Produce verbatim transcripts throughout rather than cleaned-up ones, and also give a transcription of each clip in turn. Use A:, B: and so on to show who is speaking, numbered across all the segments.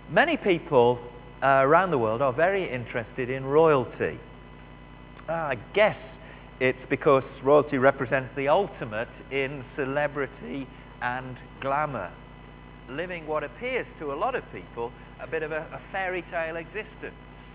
A: Many people uh, around the world are very interested in royalty. Uh, I guess it's because royalty represents the ultimate in celebrity and glamour, living what appears to a lot of people a bit of a, a fairy tale existence.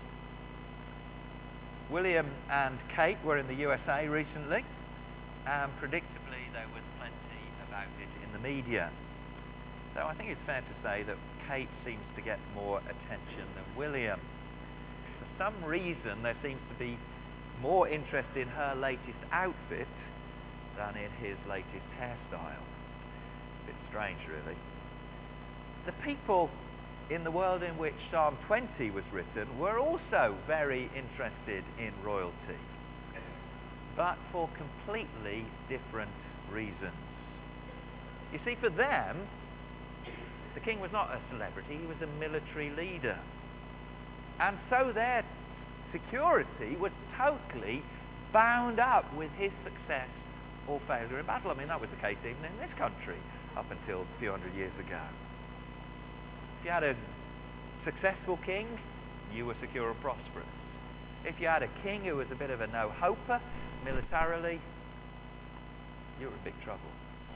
A: William and Kate were in the U S A recently, and predictably there was plenty about it in the media. So I think it's fair to say that Kate seems to get more attention than William. For some reason there seems to be more interest in her latest outfit than in his latest hairstyle. A bit strange, really. The people in the world in which Psalm twenty was written were also very interested in royalty, but for completely different reasons. You see, for them, the king was not a celebrity, he was a military leader. And so their security was totally bound up with his success or failure in battle. I mean, that was the case even in this country up until a few hundred years ago. If you had a successful king, you were secure and prosperous. If you had a king who was a bit of a no-hoper militarily, you were in big trouble.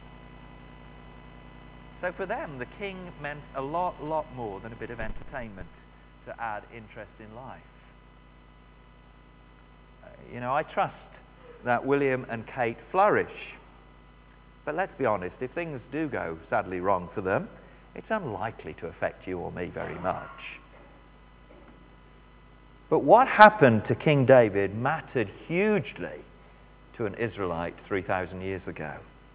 A: So for them, the king meant a lot, lot more than a bit of entertainment to add interest in life. Uh, you know, I trust that William and Kate flourish. But let's be honest, if things do go sadly wrong for them, it's unlikely to affect you or me very much. But what happened to King David mattered hugely to an Israelite three thousand years ago.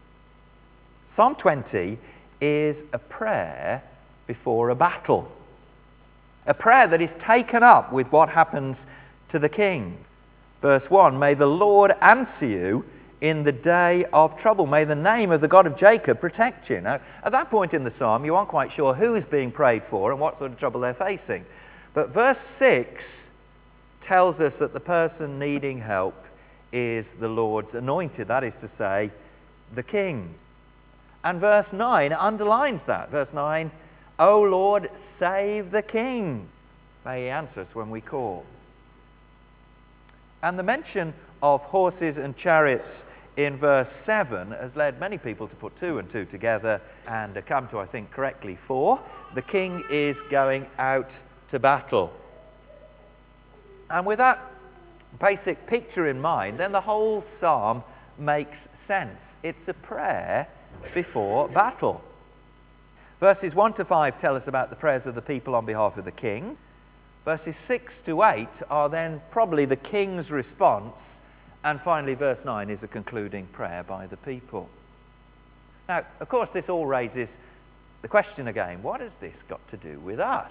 A: Psalm twenty is a prayer before a battle. A prayer that is taken up with what happens to the king. Verse one, may the Lord answer you in the day of trouble. May the name of the God of Jacob protect you. Now, at that point in the psalm, you aren't quite sure who is being prayed for and what sort of trouble they're facing. But verse six tells us that the person needing help is the Lord's anointed. That is to say, the king. And verse nine underlines that. Verse nine, O Lord, save the king. May he answer us when we call. And the mention of horses and chariots in verse seven has led many people to put two and two together and come to, I think, correctly four. The king is going out to battle. And with that basic picture in mind, then the whole psalm makes sense. It's a prayer before battle. Verses one to five tell us about the prayers of the people on behalf of the king. Verses six to eight are then probably the king's response. And finally, verse nine is a concluding prayer by the people. Now, of course, this all raises the question again, what has this got to do with us?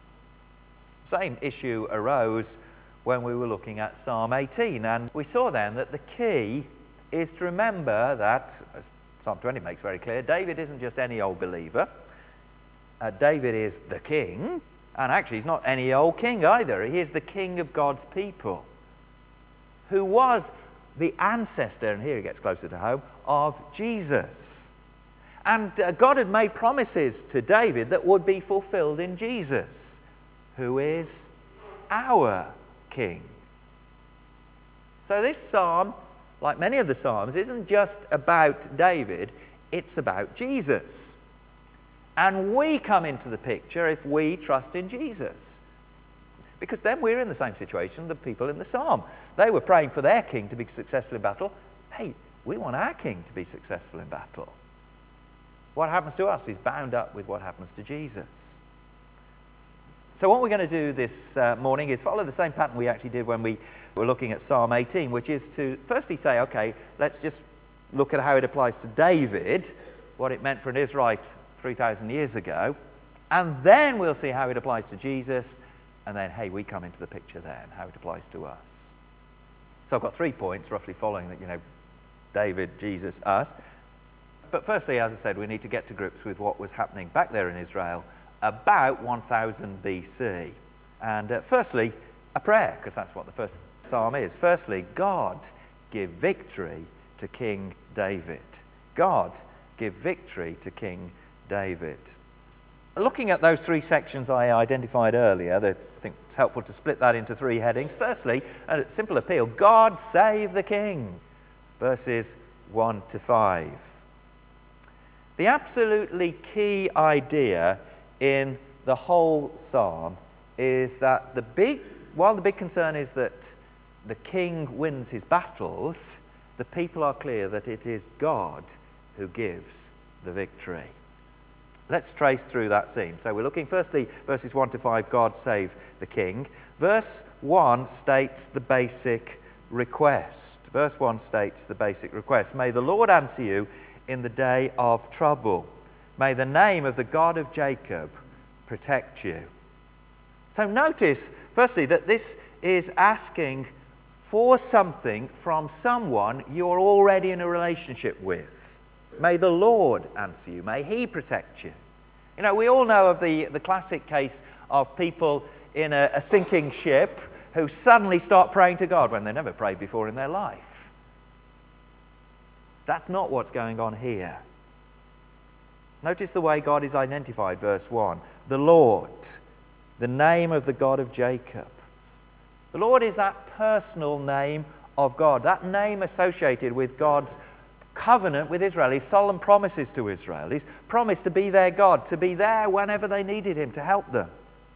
A: Same issue arose when we were looking at Psalm eighteen. And we saw then that the key is to remember that, as Psalm twenty makes very clear, David isn't just any old believer. Uh, David is the king. And actually, he's not any old king either. He is the king of God's people, who was the ancestor, and here he gets closer to home, of Jesus. And uh, God had made promises to David that would be fulfilled in Jesus, who is our king. So this psalm, like many of the psalms, isn't just about David, it's about Jesus. And we come into the picture if we trust in Jesus. Because then we're in the same situation the people in the psalm. They were praying for their king to be successful in battle. Hey, we want our king to be successful in battle. What happens to us is bound up with what happens to Jesus. So what we're going to do this uh, morning is follow the same pattern we actually did when we were looking at Psalm eighteen, which is to firstly say, okay, let's just look at how it applies to David, what it meant for an Israelite three thousand years ago, and then we'll see how it applies to Jesus, and then, hey, we come into the picture then, how it applies to us. So I've got three points, roughly following that, you know, David, Jesus, us. But firstly, as I said, we need to get to grips with what was happening back there in Israel about one thousand B C. And uh, firstly, a prayer, because that's what the first psalm is. Firstly, God, give victory to King David. God, give victory to King David. Looking at those three sections I identified earlier, I think it's helpful to split that into three headings. Firstly, a simple appeal: God save the King, verses one to five. The absolutely key idea in the whole psalm is that the big, while the big concern is that the king wins his battles, the people are clear that it is God who gives the victory. Let's trace through that scene. So we're looking firstly, verses one to five, God save the king. Verse one states the basic request. Verse one states the basic request. May the Lord answer you in the day of trouble. May the name of the God of Jacob protect you. So notice, firstly, that this is asking for something from someone you're already in a relationship with. May the Lord answer you. May he protect you. You know, we all know of the, the classic case of people in a, a sinking ship who suddenly start praying to God when they never prayed before in their life. That's not what's going on here. Notice the way God is identified, verse one. The Lord, the name of the God of Jacob. The Lord is that personal name of God, that name associated with God's covenant with Israel, his solemn promises to Israel, his promise to be their God, to be there whenever they needed him to help them.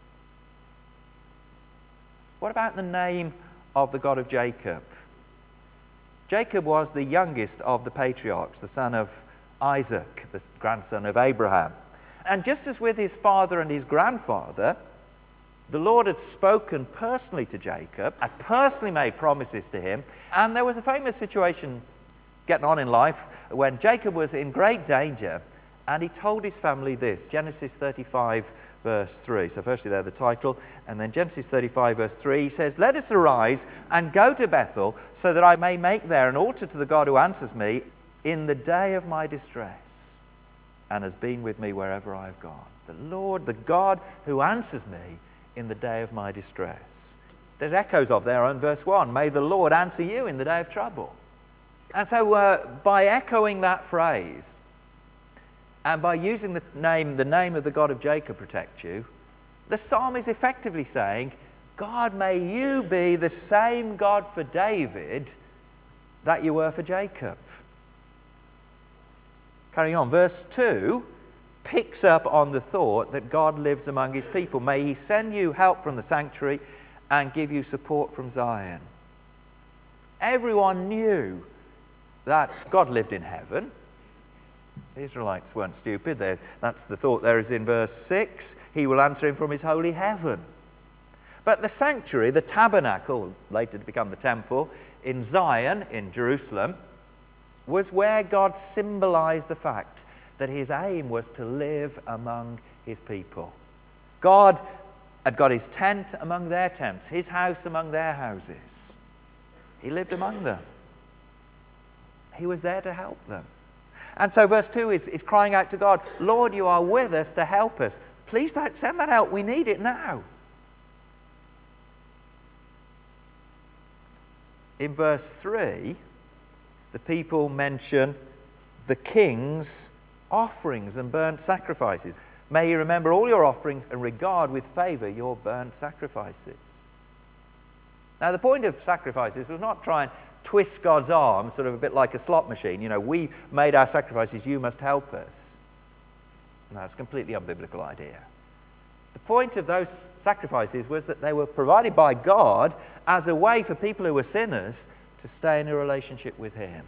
A: What about the name of the God of Jacob? Jacob was the youngest of the patriarchs, the son of Isaac, the grandson of Abraham. And just as with his father and his grandfather, the Lord had spoken personally to Jacob, had personally made promises to him, and there was a famous situation getting on in life when Jacob was in great danger, and he told his family this, Genesis thirty-five, verse three. So firstly there the title, and then Genesis thirty-five, verse three, he says, "Let us arise and go to Bethel, so that I may make there an altar to the God who answers me in the day of my distress, and has been with me wherever I have gone." The Lord, the God who answers me in the day of my distress. There's echoes of there in verse one. May the Lord answer you in the day of trouble. And so uh, by echoing that phrase, and by using the name, the name of the God of Jacob protect you, the psalm is effectively saying, God, may you be the same God for David that you were for Jacob. Carrying on, verse two picks up on the thought that God lives among his people. May he send you help from the sanctuary and give you support from Zion. Everyone knew that God lived in heaven. The Israelites weren't stupid. They're, that's the thought there is in verse six. He will answer him from his holy heaven. But the sanctuary, the tabernacle, later to become the temple, in Zion, in Jerusalem, was where God symbolized the fact that his aim was to live among his people. God had got his tent among their tents, his house among their houses. He lived among them. He was there to help them. And so verse two is, is crying out to God, Lord, you are with us to help us. Please don't send that help. We need it now. In verse three, the people mention the king's offerings and burnt sacrifices. May you remember all your offerings and regard with favor your burnt sacrifices. Now, the point of sacrifices was not try and twist God's arm, sort of a bit like a slot machine. You know, we made our sacrifices, you must help us. No, it's a completely unbiblical idea. The point of those sacrifices was that they were provided by God as a way for people who were sinners to stay in a relationship with him.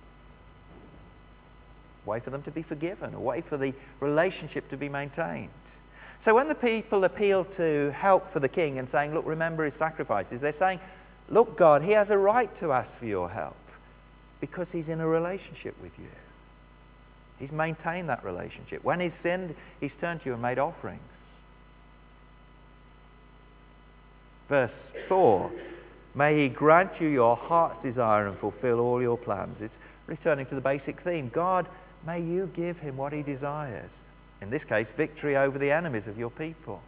A: A way for them to be forgiven, a way for the relationship to be maintained. So when the people appeal to help for the king and saying, look, remember his sacrifices, they're saying, look, God, he has a right to ask for your help because he's in a relationship with you. He's maintained that relationship. When he's sinned, he's turned to you and made offerings. Verse four, may he grant you your heart's desire and fulfill all your plans. It's returning to the basic theme. God, may you give him what he desires. In this case, victory over the enemies of your people.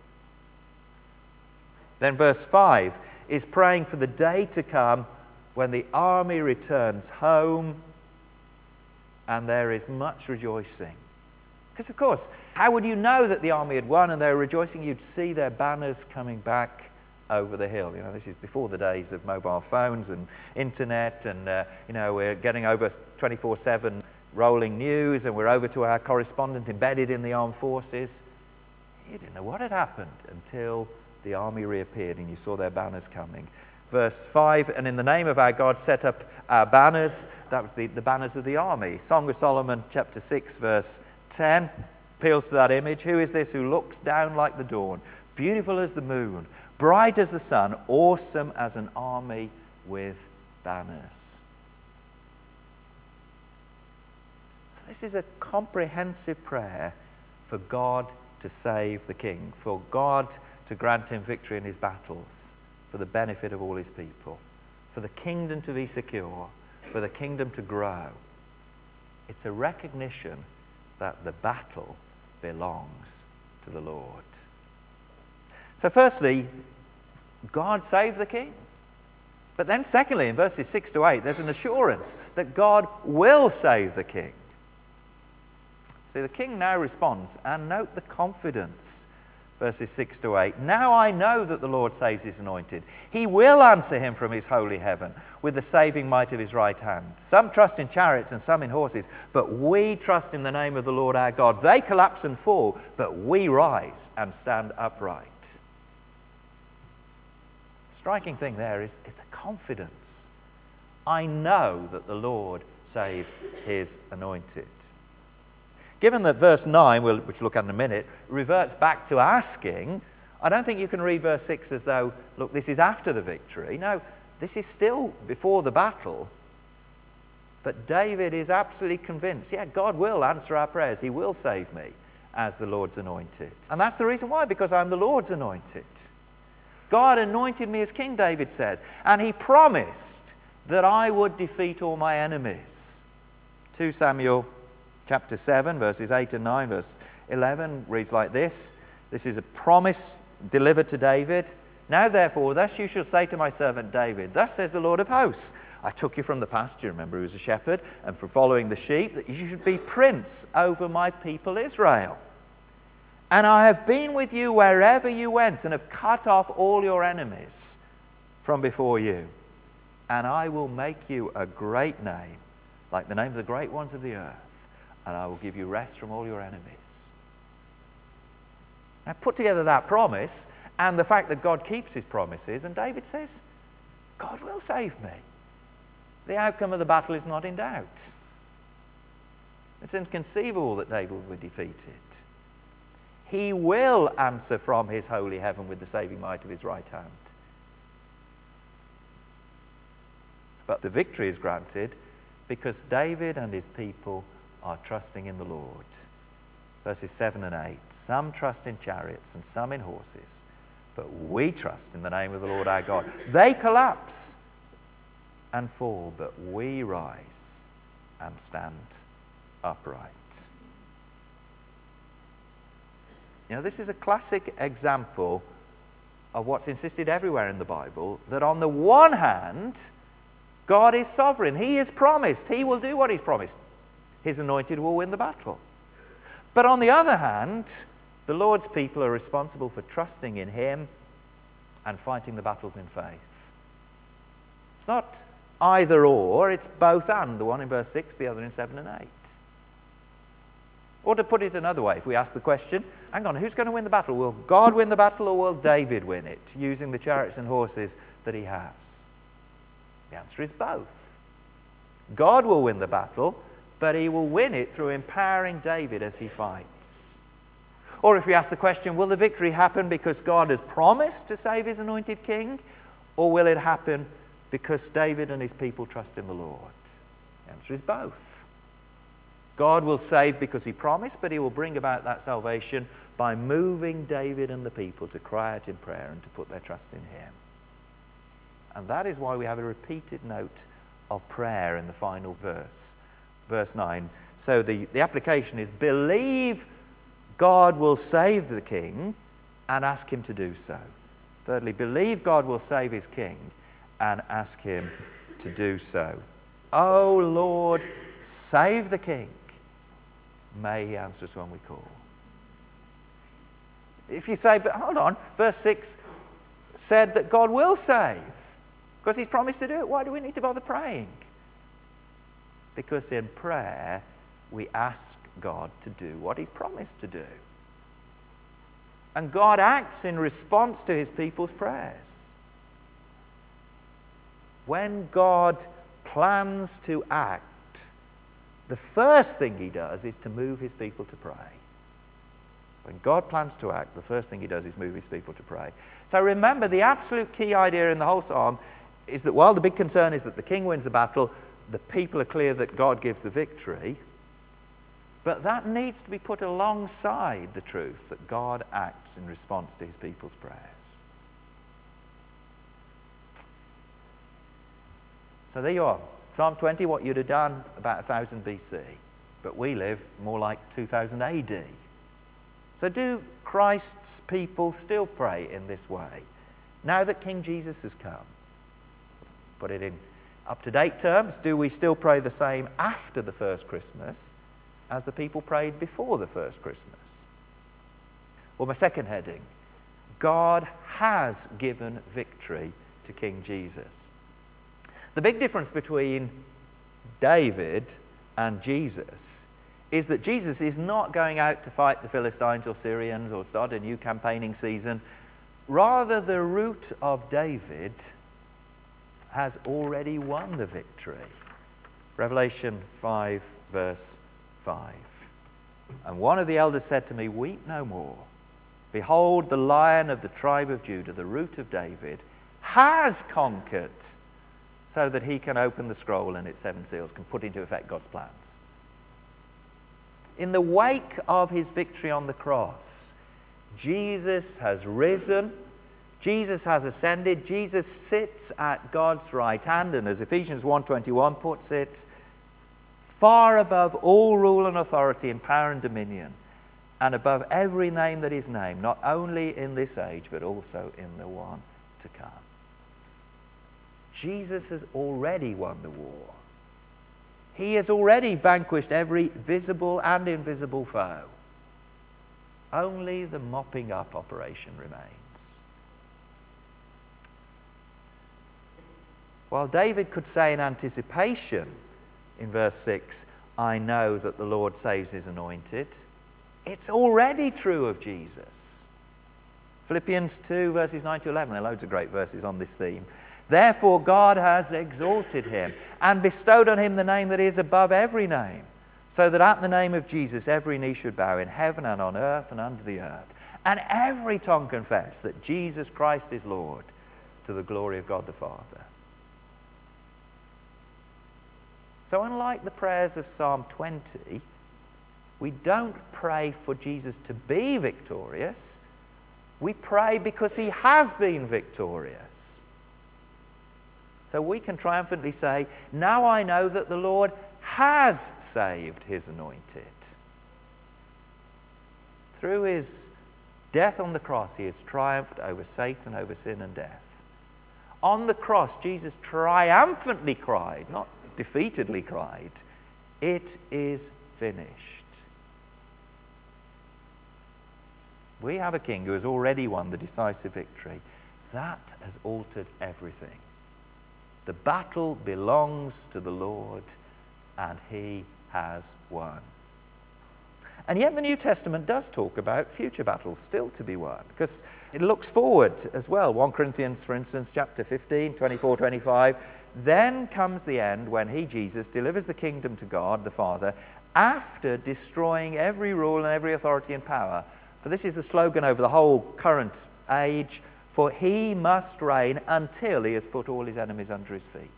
A: Then verse five is praying for the day to come when the army returns home and there is much rejoicing. Because, of course, how would you know that the army had won and they were rejoicing? You'd see their banners coming back over the hill. You know, this is before the days of mobile phones and internet, and, uh, you know, we're getting over twenty-four seven rolling news, and we're over to our correspondent embedded in the armed forces. You didn't know what had happened until the army reappeared and you saw their banners coming. Verse five, and in the name of our God set up our banners. That was the, the banners of the army. Song of Solomon, chapter six, verse ten, appeals to that image. Who is this who looks down like the dawn, beautiful as the moon, bright as the sun, awesome as an army with banners? So this is a comprehensive prayer for God to save the king, for God to grant him victory in his battles, for the benefit of all his people, for the kingdom to be secure, for the kingdom to grow. It's a recognition that the battle belongs to the Lord. So firstly, God saved the king. But then secondly, in verses six to eight, there's an assurance that God will save the king. See, the king now responds, and note the confidence. Verses six to eight. Now I know that the Lord saves his anointed. He will answer him from his holy heaven with the saving might of his right hand. Some trust in chariots and some in horses, but we trust in the name of the Lord our God. They collapse and fall, but we rise and stand upright. Striking thing there is, is the confidence. I know that the Lord saves his anointed. Given that verse nine, which we'll look at in a minute, reverts back to asking, I don't think you can read verse six as though, look, this is after the victory. No, this is still before the battle. But David is absolutely convinced, yeah, God will answer our prayers. He will save me as the Lord's anointed. And that's the reason why, because I'm the Lord's anointed. God anointed me as king, David says, and he promised that I would defeat all my enemies. Second Samuel chapter seven, verses eight and nine, verse eleven reads like this. This is a promise delivered to David. Now therefore, thus you shall say to my servant David, thus says the Lord of hosts, I took you from the pasture, remember he was a shepherd, and from following the sheep, that you should be prince over my people Israel. And I have been with you wherever you went, and have cut off all your enemies from before you. And I will make you a great name, like the name of the great ones of the earth. And I will give you rest from all your enemies. Now put together that promise and the fact that God keeps his promises, and David says, God will save me. The outcome of the battle is not in doubt. It's inconceivable that David will be defeated. He will answer from his holy heaven with the saving might of his right hand. But the victory is granted because David and his people are trusting in the Lord. Verses seven and eight. Some trust in chariots and some in horses, but we trust in the name of the Lord our God. They collapse and fall, but we rise and stand upright. You know, this is a classic example of what's insisted everywhere in the Bible, that on the one hand, God is sovereign. He has promised. He will do what he's promised. His anointed will win the battle. But on the other hand, the Lord's people are responsible for trusting in him and fighting the battles in faith. It's not either or, it's both and. The one in verse six, the other in seven and eight. Or to put it another way, if we ask the question, hang on, who's going to win the battle? Will God win the battle or will David win it, using the chariots and horses that he has? The answer is both. God will win the battle, but he will win it through empowering David as he fights. Or if we ask the question, will the victory happen because God has promised to save his anointed king? Or will it happen because David and his people trust in the Lord? The answer is both. God will save because he promised, but he will bring about that salvation by moving David and the people to cry out in prayer and to put their trust in him. And that is why we have a repeated note of prayer in the final verse. Verse nine. So the, the application is, believe God will save the king and ask him to do so. Thirdly, believe God will save his king and ask him to do so. Oh Lord, save the king. may he answer us when we call. If you say, but hold on, verse six said that God will save, because he's promised to do it. Why do we need to bother praying? Because in prayer, we ask God to do what he's promised to do. And God acts in response to his people's prayers. When God plans to act, the first thing he does is to move his people to pray. When God plans to act, the first thing he does is move his people to pray. So remember, the absolute key idea in the whole psalm is that while the big concern is that the king wins the battle, the people are clear that God gives the victory. But that needs to be put alongside the truth that God acts in response to his people's prayers. So there you are. Psalm twenty, what you'd have done about one thousand B C. But we live more like two thousand A D. So do Christ's people still pray in this way, now that King Jesus has come? Put it in up-to-date terms, do we still pray the same after the first Christmas as the people prayed before the first Christmas? Well, my second heading, God has given victory to King Jesus. The big difference between David and Jesus is that Jesus is not going out to fight the Philistines or Syrians or start a new campaigning season. Rather, the root of David has already won the victory. Revelation five, verse five. And one of the elders said to me, weep no more. Behold, the Lion of the tribe of Judah, the root of David, has conquered, so that he can open the scroll and its seven seals, can put into effect God's plans. In the wake of his victory on the cross, Jesus has risen, Jesus has ascended, Jesus sits at God's right hand, and as Ephesians one twenty-one puts it, far above all rule and authority and power and dominion, and above every name that is named, not only in this age, but also in the one to come. Jesus has already won the war. He has already vanquished every visible and invisible foe. Only the mopping up operation remains. While David could say in anticipation in verse six, I know that the Lord saves his anointed, it's already true of Jesus. Philippians two, verses nine to eleven, there are loads of great verses on this theme. Therefore God has exalted him and bestowed on him the name that is above every name, so that at the name of Jesus every knee should bow in heaven and on earth and under the earth, and every tongue confess that Jesus Christ is Lord, to the glory of God the Father. So unlike the prayers of Psalm twenty, we don't pray for Jesus to be victorious. We pray because he has been victorious. So we can triumphantly say, now I know that the Lord has saved his anointed. Through his death on the cross, he has triumphed over Satan, over sin and death. On the cross, Jesus triumphantly cried, not defeatedly cried, it is finished. We have a king who has already won the decisive victory. That has altered everything. The battle belongs to the Lord, and he has won. And yet the New Testament does talk about future battles still to be won, because it looks forward as well. First Corinthians, for instance, chapter fifteen, twenty-four, twenty-five. Then comes the end when he, Jesus, delivers the kingdom to God the Father after destroying every rule and every authority and power. For this is the slogan over the whole current age, for he must reign until he has put all his enemies under his feet.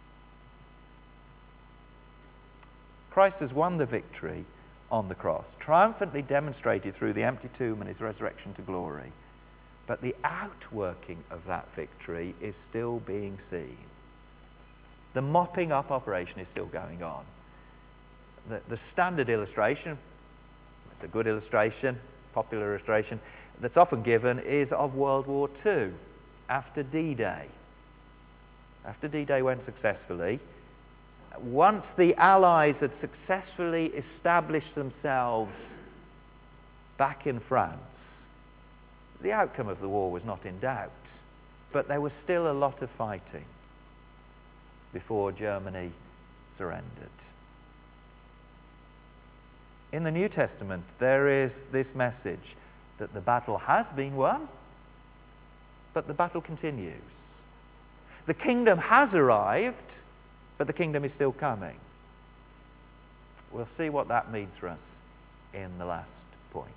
A: Christ has won the victory on the cross, triumphantly demonstrated through the empty tomb and his resurrection to glory. But the outworking of that victory is still being seen. The mopping up operation is still going on. The, the standard illustration, it's a good illustration, popular illustration, that's often given is of World War Two, after D-Day. After D-Day went successfully, once the Allies had successfully established themselves back in France, the outcome of the war was not in doubt, but there was still a lot of fighting before Germany surrendered. In the New Testament, there is this message that the battle has been won, but the battle continues. The kingdom has arrived, but the kingdom is still coming. We'll see what that means for us in the last point.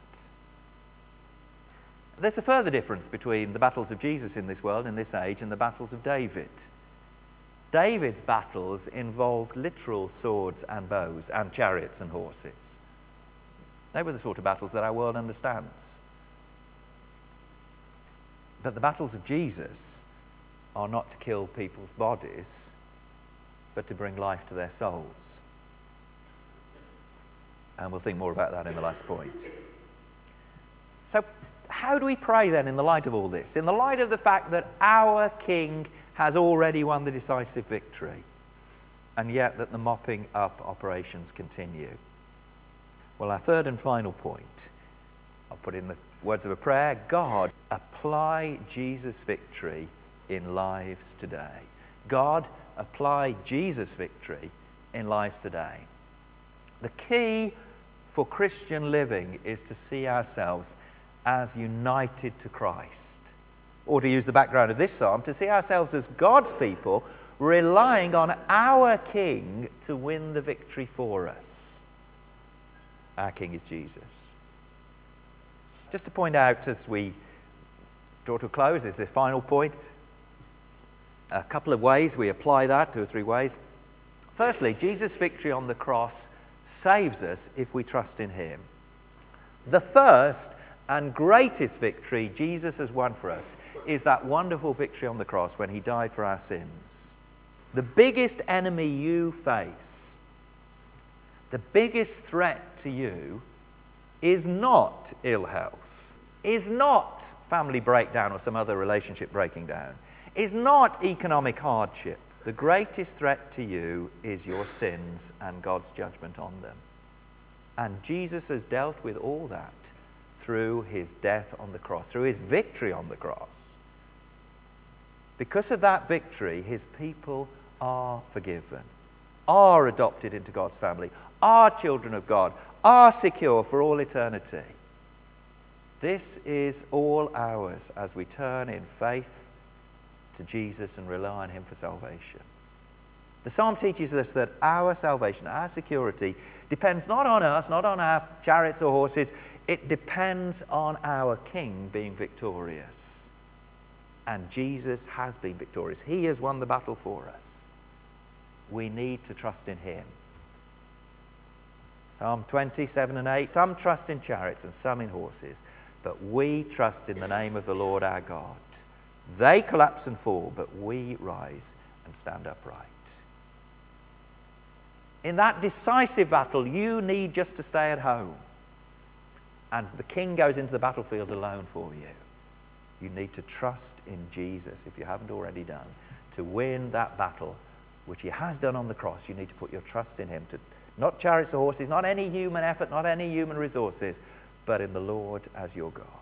A: There's a further difference between the battles of Jesus in this world, in this age, and the battles of David. David's battles involved literal swords and bows and chariots and horses. They were the sort of battles that our world understands. But the battles of Jesus are not to kill people's bodies, but to bring life to their souls. And we'll think more about that in the last point. So, how do we pray then in the light of all this? In the light of the fact that our King has already won the decisive victory, and yet that the mopping up operations continue. Well, our third and final point, I'll put in the words of a prayer: God, apply Jesus' victory in lives today. God, apply Jesus' victory in lives today. The key for Christian living is to see ourselves as united to Christ. Or to use the background of this psalm, to see ourselves as God's people relying on our King to win the victory for us. Our King is Jesus. Just to point out as we draw to a close, is this final point, a couple of ways we apply that, two or three ways. Firstly, Jesus' victory on the cross saves us if we trust in him. The first and greatest victory Jesus has won for us is that wonderful victory on the cross when he died for our sins. The biggest enemy you face, the biggest threat to you, is not ill health, is not family breakdown or some other relationship breaking down, is not economic hardship. The greatest threat to you is your sins and God's judgment on them. And Jesus has dealt with all that through his death on the cross, through his victory on the cross. Because of that victory, his people are forgiven, are adopted into God's family, are children of God, are secure for all eternity. This is all ours as we turn in faith to Jesus and rely on him for salvation. The psalm teaches us that our salvation, our security, depends not on us, not on our chariots or horses. It depends on our King being victorious. And Jesus has been victorious. He has won the battle for us. We need to trust in him. Psalm twenty, seven and eight. Some trust in chariots and some in horses, but we trust in the name of the Lord our God. They collapse and fall, but we rise and stand upright. In that decisive battle, you need just to stay at home. And the King goes into the battlefield alone for you. You need to trust in Jesus, if you haven't already done, to win that battle, which he has done on the cross. You need to put your trust in him, to not chariots or horses, not any human effort, not any human resources, but in the Lord as your God.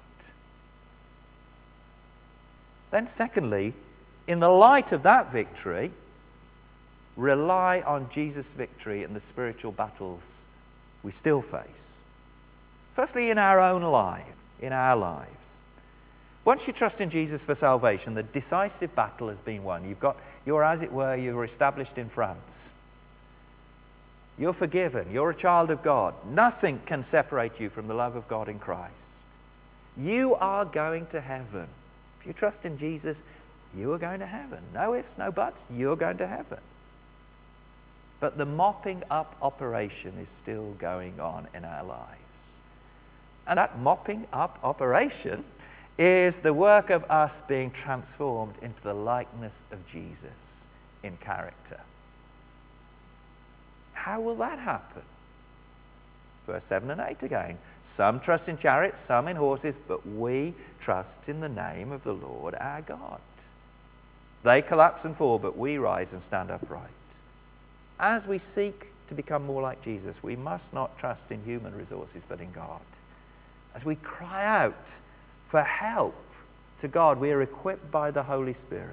A: Then secondly, in the light of that victory, rely on Jesus' victory in the spiritual battles we still face. Firstly, in our own life, in our lives. Once you trust in Jesus for salvation, the decisive battle has been won. You've got, you're as it were, you're established in France. You're forgiven. You're a child of God. Nothing can separate you from the love of God in Christ. You are going to heaven. If you trust in Jesus, you are going to heaven. No ifs, no buts, you're going to heaven. But the mopping up operation is still going on in our lives. And that mopping up operation is the work of us being transformed into the likeness of Jesus in character. How will that happen? Verse seven and eight again. Some trust in chariots, some in horses, but we trust in the name of the Lord our God. They collapse and fall, but we rise and stand upright. as we seek to become more like Jesus, we must not trust in human resources, but in God. As we cry out for help to God, we are equipped by the Holy Spirit.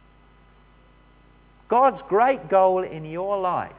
A: God's great goal in your life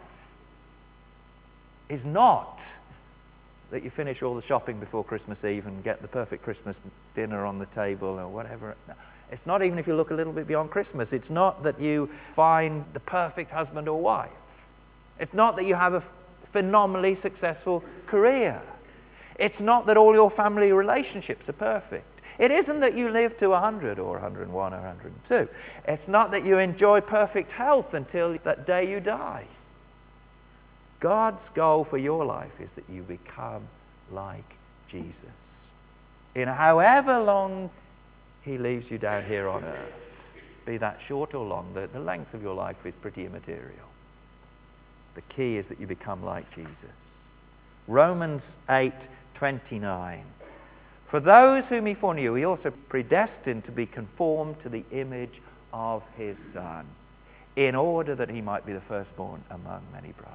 A: is not that you finish all the shopping before Christmas Eve and get the perfect Christmas dinner on the table or whatever. No. It's not even if you look a little bit beyond Christmas. It's not that you find the perfect husband or wife. It's not that you have a phenomenally successful career. It's not that all your family relationships are perfect. It isn't that you live to one hundred or one hundred and one or one hundred and two. It's not that you enjoy perfect health until that day you die. God's goal for your life is that you become like Jesus. In however long he leaves you down here on earth, be that short or long, the, the length of your life is pretty immaterial. The key is that you become like Jesus. Romans eight twenty-nine. For those whom he foreknew, he also predestined to be conformed to the image of his Son, in order that he might be the firstborn among many brothers.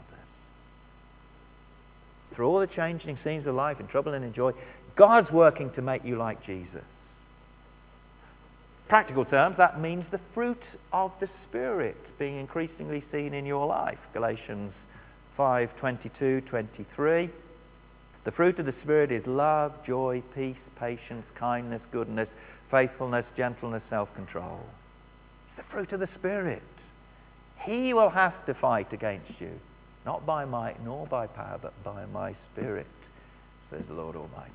A: Through all the changing scenes of life, in trouble and in joy, God's working to make you like Jesus. Practical terms, that means the fruit of the Spirit being increasingly seen in your life. Galatians five twenty-two to twenty-three. The fruit of the Spirit is love, joy, peace, patience, kindness, goodness, faithfulness, gentleness, self-control. It's the fruit of the Spirit. He will have to fight against you, not by might nor by power, but by my Spirit, says the Lord Almighty.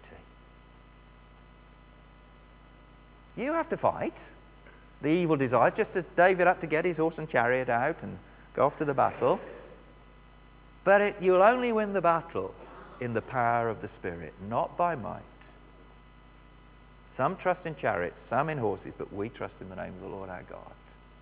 A: You have to fight the evil desires, just as David had to get his horse and chariot out and go off to the battle. But it, you'll only win the battle in the power of the Spirit, not by might. Some trust in chariots, some in horses, but we trust in the name of the Lord our God.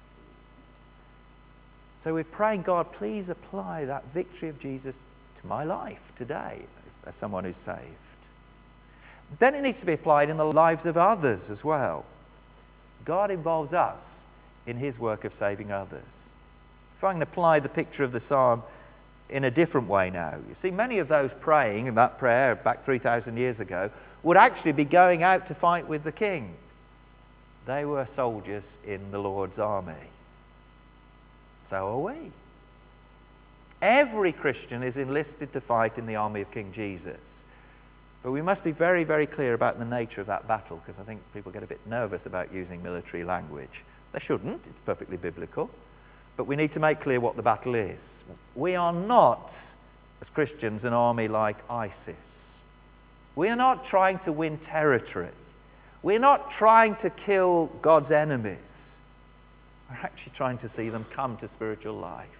A: So we're praying, God, please apply that victory of Jesus to my life today as someone who's saved. Then it needs to be applied in the lives of others as well. God involves us in his work of saving others. If I can apply the picture of the psalm in a different way now. You see, many of those praying in that prayer back three thousand years ago would actually be going out to fight with the king. They were soldiers in the Lord's army. So are we. Every Christian is enlisted to fight in the army of King Jesus. But we must be very, very clear about the nature of that battle, because I think people get a bit nervous about using military language. They shouldn't. It's perfectly biblical. But we need to make clear what the battle is. We are not, as Christians, an army like ISIS. We are not trying to win territory. We're not trying to kill God's enemies. We're actually trying to see them come to spiritual life.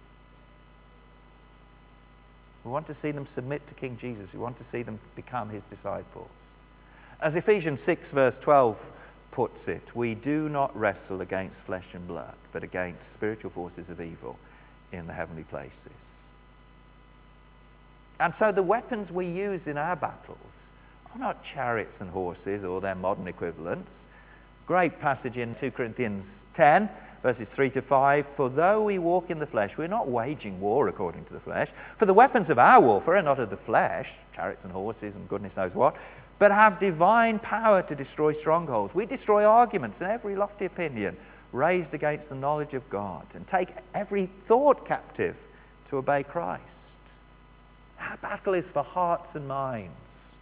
A: We want to see them submit to King Jesus. We want to see them become his disciples. As Ephesians six verse twelve puts it, we do not wrestle against flesh and blood, but against spiritual forces of evil in the heavenly places. And so the weapons we use in our battles are not chariots and horses or their modern equivalents. Great passage in two Corinthians ten, verses three to five. For though we walk in the flesh, we're not waging war according to the flesh. For the weapons of our warfare are not of the flesh, chariots and horses and goodness knows what, but have divine power to destroy strongholds. We destroy arguments and every lofty opinion raised against the knowledge of God, and take every thought captive to obey Christ. Our battle is for hearts and minds.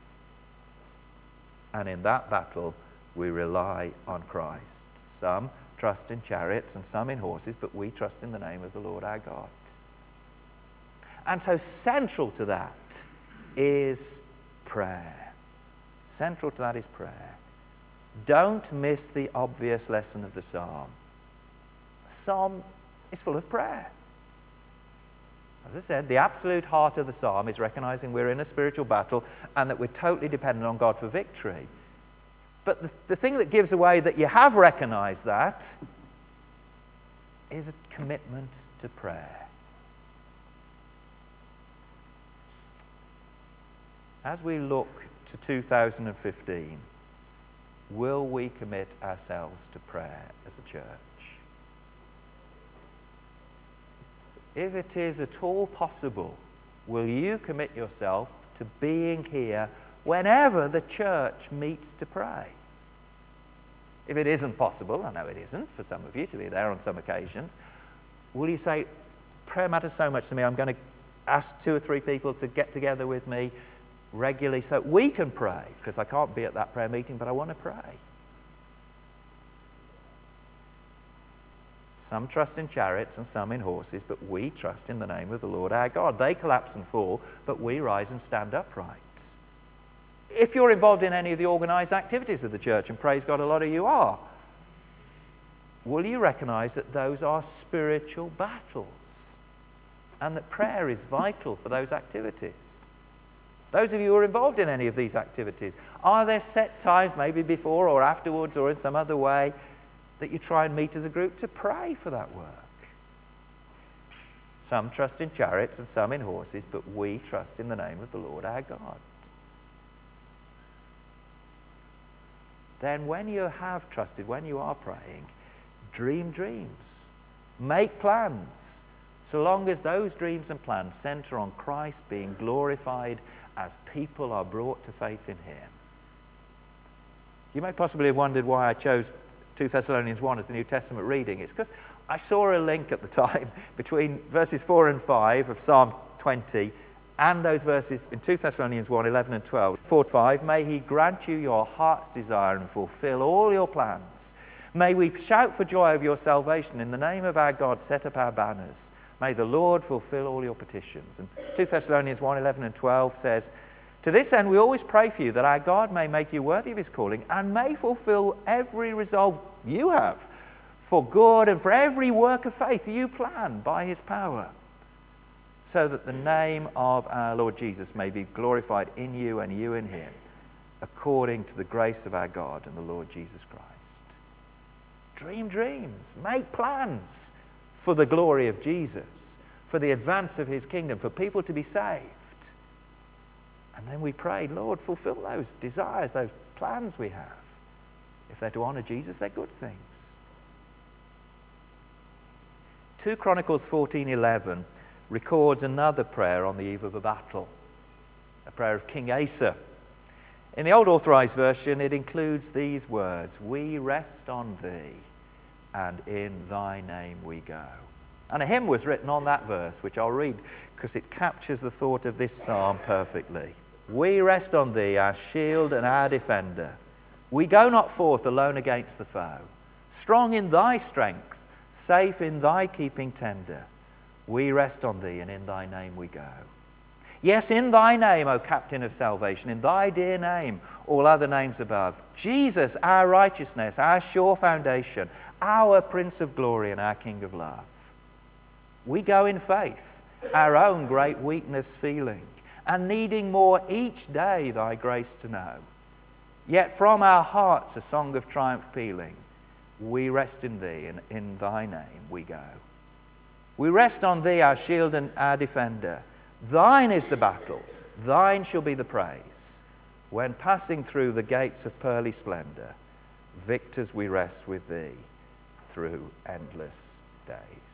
A: And in that battle, we rely on Christ. Some trust in chariots and some in horses, but we trust in the name of the Lord our God. And so central to that is prayer. Central to that is prayer. Don't miss the obvious lesson of the psalm. The psalm is full of prayer. As I said, the absolute heart of the psalm is recognizing we're in a spiritual battle and that we're totally dependent on God for victory. But the, the thing that gives away that you have recognized that is a commitment to prayer. As we look to two thousand fifteen, will we commit ourselves to prayer as a church? if it is at all possible, will you commit yourself to being here whenever the church meets to pray? If it isn't possible, I know it isn't for some of you to be there on some occasions, will you say, prayer matters so much to me, I'm going to ask two or three people to get together with me regularly so we can pray, because I can't be at that prayer meeting, but I want to pray. Some trust in chariots and some in horses, but we trust in the name of the Lord our God. They collapse and fall, but we rise and stand upright. If you're involved in any of the organised activities of the church, and praise God, a lot of you are, will you recognise that those are spiritual battles and that prayer is vital for those activities? Those of you who are involved in any of these activities, are there set times, maybe before or afterwards or in some other way, that you try and meet as a group to pray for that work? Some trust in chariots and some in horses, but we trust in the name of the Lord our God. Then when you have trusted, when you are praying, dream dreams. Make plans, so long as those dreams and plans centre on Christ being glorified as people are brought to faith in him. You may possibly have wondered why I chose two Thessalonians one as the New Testament reading. It's because I saw a link at the time between verses four and five of Psalm twenty and those verses in two Thessalonians one, eleven and twelve. four to five, may he grant you your heart's desire and fulfill all your plans. May we shout for joy of your salvation. In the name of our God, set up our banners. May the Lord fulfill all your petitions. And two Thessalonians one, eleven and twelve says, to this end we always pray for you, that our God may make you worthy of his calling and may fulfill every resolve you have for good and for every work of faith you plan by his power, so that the name of our Lord Jesus may be glorified in you and you in him, according to the grace of our God and the Lord Jesus Christ. Dream dreams, make plans for the glory of Jesus, for the advance of his kingdom, for people to be saved. And then we pray, Lord, fulfill those desires, those plans we have. If they're to honour Jesus, they're good things. two Chronicles fourteen eleven records another prayer on the eve of a battle, a prayer of King Asa. In the Old Authorised Version, it includes these words, we rest on thee, and in thy name we go. And a hymn was written on that verse, which I'll read because it captures the thought of this psalm perfectly. We rest on thee, our shield and our defender. We go not forth alone against the foe. Strong in thy strength, safe in thy keeping tender. We rest on thee, and in thy name we go. Yes, in thy name, O Captain of salvation, in thy dear name, all other names above. Jesus, our righteousness, our sure foundation, our Prince of glory and our King of love. We go in faith, our own great weakness feeling, and needing more each day thy grace to know. Yet from our hearts a song of triumph pealing, we rest in thee, and in thy name we go. We rest on thee, our shield and our defender. Thine is the battle, thine shall be the praise. When passing through the gates of pearly splendour, victors we rest with thee through endless days.